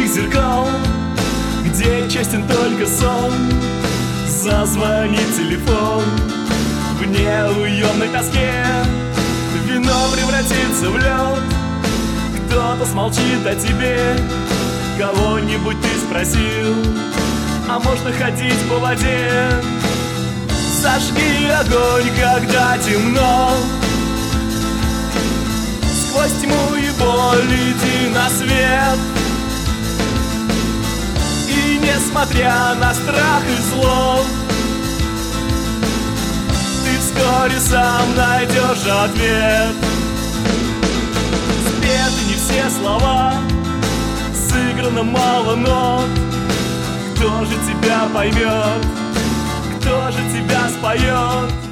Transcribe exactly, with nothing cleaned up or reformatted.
зеркал, где честен только сон. Зазвонит телефон в неуемной тоске, вино превратится в лед. Кто-то смолчит о тебе, кого-нибудь ты спросил, а можно ходить по воде. Зажги огонь, когда темно, сквозь тьму и боль иди на свет. И несмотря на страх и зло, ты вскоре сам найдешь ответ. Спеты не все слова, сыграно мало нот. Кто же тебя поймет? Кто же тебя споет?